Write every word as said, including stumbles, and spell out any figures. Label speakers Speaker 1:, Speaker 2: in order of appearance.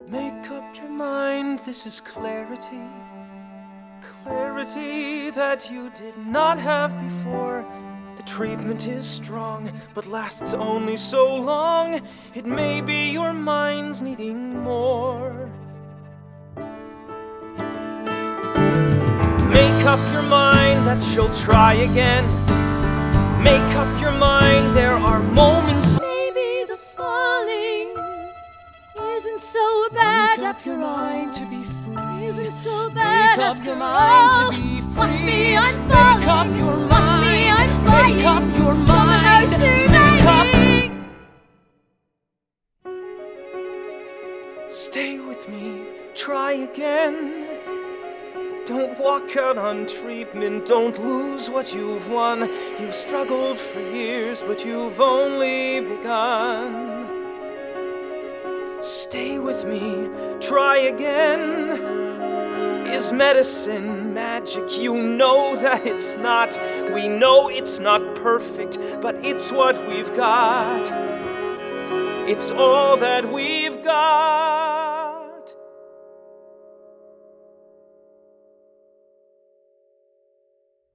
Speaker 1: Make up your mind, this is clarity. Clarity that you did not have before. The treatment is strong, but lasts only so long. It may be your mind's needing more. Make up your mind that she'll try again. Make up your mind, there are moments.
Speaker 2: Maybe the falling isn't so bad after all.
Speaker 1: Mind to be free.
Speaker 2: Isn't so bad
Speaker 1: Make up
Speaker 2: after
Speaker 1: your
Speaker 2: all.
Speaker 1: mind to be free.
Speaker 2: Watch me, I'm falling.
Speaker 1: Make up your
Speaker 2: Watch me,
Speaker 1: mind.
Speaker 2: I'm flying.
Speaker 1: Make up your
Speaker 2: Somehow
Speaker 1: mind. Make up.
Speaker 2: surviving.
Speaker 1: Stay with me, try again. Don't walk out on treatment, don't lose what you've won. You've struggled for years, but you've only begun. Stay with me, try again. Is medicine magic? You know that it's not. We know it's not perfect, but it's what we've got. It's all that we've got.